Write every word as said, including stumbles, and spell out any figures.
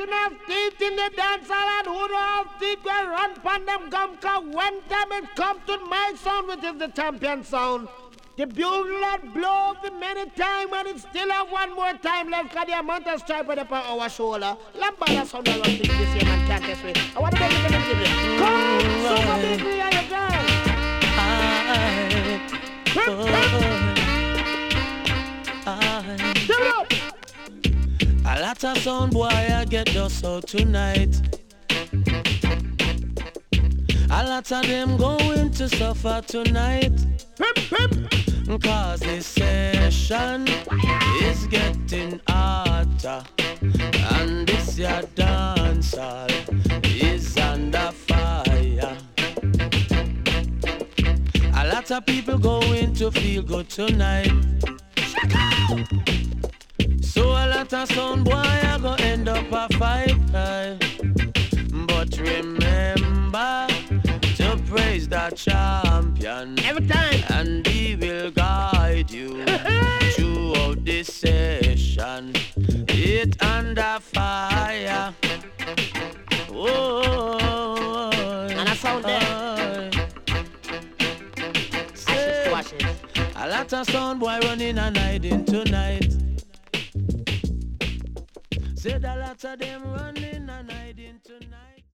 enough teeth in the dance hall and who don't have teeth will run pon them gum, cause when time it come to my sound, which is the champion sound, the bugle had blow up many times and it still have one more time left, cause the amount of stripe on our shoulder. Lambada sound I don't think this year man can't test me. I want to make it a little bit. Come, super big, we are your girl. A lot of sound boy I get dust out tonight. A lot of them going to suffer tonight. Cause this session is getting hotter, and this your dancehall is under fire. A lot of people going to feel good tonight. So a lot of sound boy are gonna end up a fight. But remember to praise the champion every time, and he will guide you throughout this session. It under fire. Oh, and I sound there. A lot of sound boy running and hiding tonight. Said a lot of them running and hiding tonight.